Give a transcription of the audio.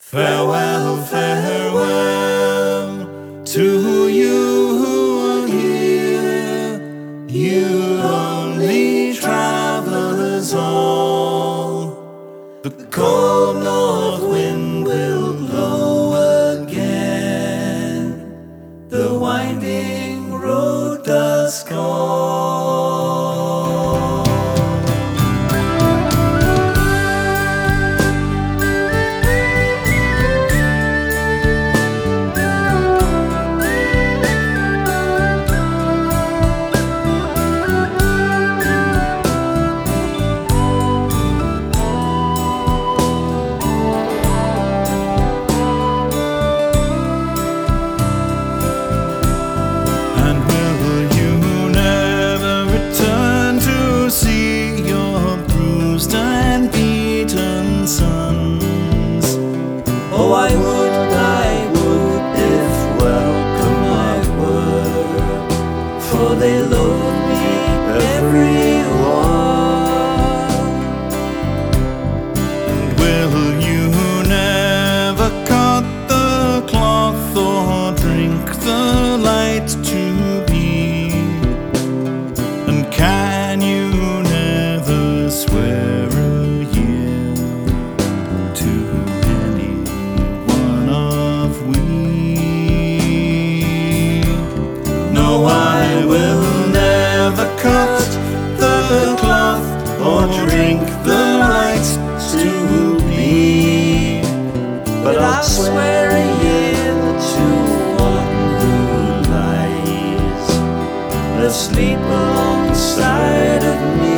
Farewell, farewell to you who are here, you only travelers all. The cold north wind will blow again, the winding road does call. Oh, I would, if welcome I were, for they load me everywhere. And will you never cut the cloth or drink the light to be? And can you never swear a year to any one of we? No, I will never cut the cloth or drink the light to be, but I'll swear a year to one who lies asleep alongside of me.